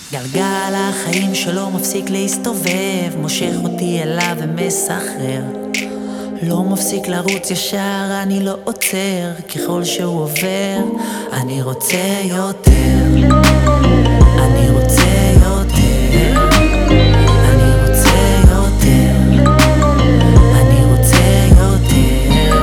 גלגל החיים שלו מפסיק להסתובב, מושך אותי אליו ומסחרר. לא מפסיק לרוץ ישר, אני לא עוצר, ככל שהוא עובר אני רוצה יותר, אני רוצה יותר, אני רוצה יותר, אני רוצה יותר.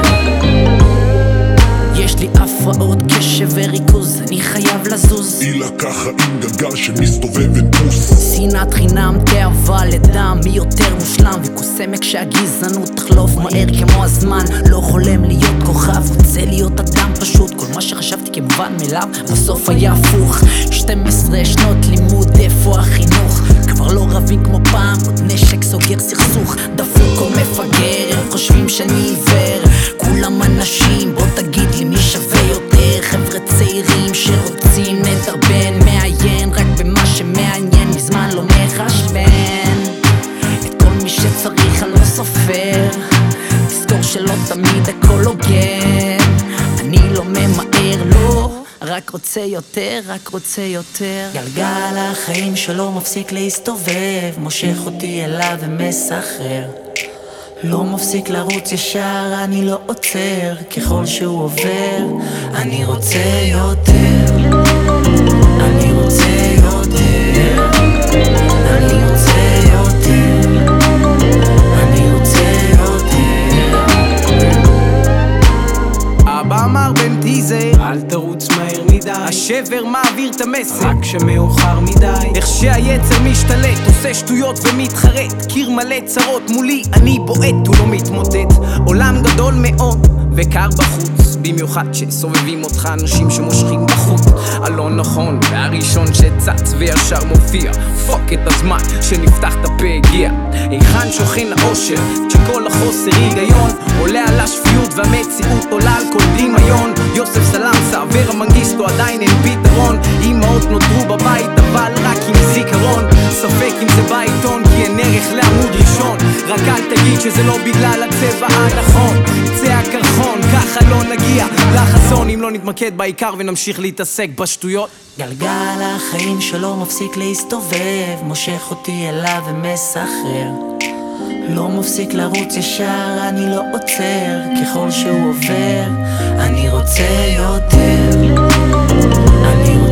יש לי הפרעות קשב וריכוז, אני חייב לזוז. אילה ככה עם גלגל שמסתובב אין פוס. שנאת חינם, תאווה לדם, מי יותר מושלם? וקוסמק שהגזענות תחלוף מהר כמו הזמן. לא חולם להיות כוכב, רוצה להיות אדם פשוט. כל מה שחשבתי כמובן מאליו, בסוף היה הפוך. 12 שנות לימוד, איפה החינוך? כבר לא רבים כמו פעם, עוד נשק סוגר סכסוך. דפוק או מפגר, הם חושבים שאני עיוור. כולם אנשים, בוא תגיד לי מי שווה יותר. חבר'ה צעירים שרוצים לדרבן, מעיין רק במה שמעניין, מזמן לא מחשבן. את כל מי שצריך אני לא סופר, תזכור שלא תמיד הכל הוגן. אני לא ממהר, לא, רק רוצה יותר, רק רוצה יותר. גלגל החיים שלו מפסיק להסתובב, מושך אותי אליו ומסחרר. לא מפסיק לרוץ ישר, אני לא עוצר, ככל שהוא עובר אני רוצה יותר, אני רוצה יותר, אני רוצה יותר, אני רוצה יותר. אבא אמר בן תיזהר, אל תרוץ מהר מדי, השבר מעביר את המסר רק שמאוחר מדי. איך שהיצר משתלט, עושה שטויות ומתחרט, קיר מלא צרות מולי, אני בועט, הוא לא מתמוטט. עולם גדול מאוד וקר בחוץ, במיוחד שסובבים אותך אנשים שמושכים בחוט. הלא נכון והראשון שצץ וישר מופיע, פוק את הזמן שנפתח את הפה הגיע. היכן שוכן האושר שכל החוסר היגיון עולה על השפיות והמציאות עולה על כל דמיון. יוסף סלאמסה אברה מנגיסטו עדיין אין פתרון, אמהות נותרו בבית אבל רק עם זיכרון. ספק אם זה בעיתון כי אין ערך לעמוד ראשון, רק אל תגיד שזה לא בגלל הצבע הנכון. צא הקרחון, ככה לא נגיע לחזון אם לא נתמקד בעיקר ונמשיך להתעסק בשטויות. גלגל החיים שלו מפסיק להסתובב, מושך אותי אליו ומסחרר. לא מפסיק לרוץ ישר, אני לא עוצר, ככל שהוא עובר אני רוצה יותר, אני רוצה